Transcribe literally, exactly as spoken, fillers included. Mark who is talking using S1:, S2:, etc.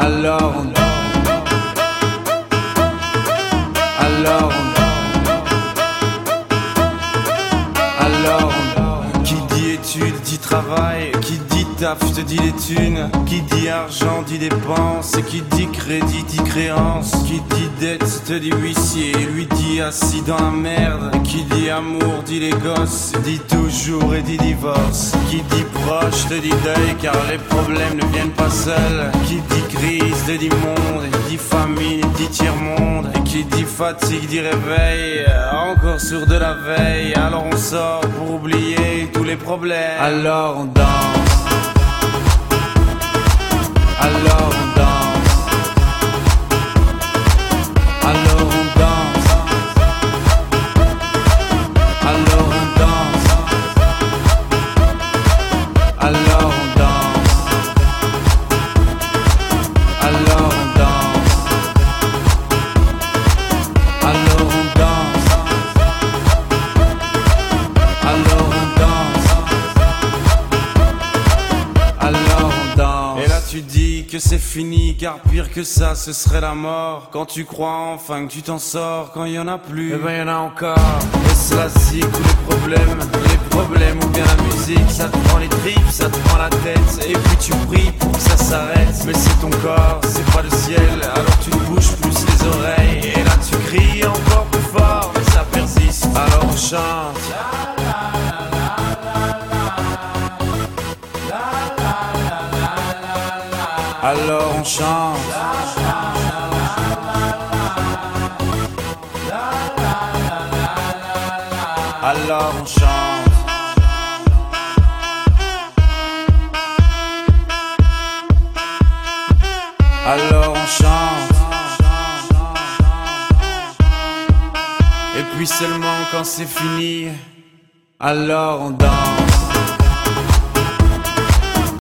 S1: Alors on danse. Alors on Alors on Qui dit études dit travail, qui dit taf te dit les thunes, qui dit argent dit dépenses, qui dit crédit dit créance, qui dit dette te dit huissier, lui dit assis dans la merde, qui dit amour dit les gosses, dit toujours et dit divorce, qui dit proche te dit deuil car les problèmes ne viennent pas seuls, qui dit crise te dit monde, dit famine dit tiers-monde, et qui dit fatigue dit réveil, encore sourd de la veille, alors on sort pour oublier tous les problèmes. Alors on danse. Alors on danse. Alors on danse. Alors on danse. Alors on danse. Alors on danse. Alors on danse. Alors on danse. Alors on danse. Et là tu dis que c'est fini, car pire que ça ce serait la mort. Quand tu crois enfin que tu t'en sors, quand y en a plus, eh ben y en a encore. Et cela zig tous les problèmes, les problèmes ou bien la musique, ça te prend les tripes, ça te prend la tête, et puis tu pries pour que ça s'arrête. Mais c'est ton corps, c'est pas le ciel, alors tu te bouges plus les oreilles, et là tu cries encore plus fort, mais ça persiste, alors on chante. Alors on chante. Alors on chante. Alors on chante. Et puis seulement quand c'est fini, alors on danse.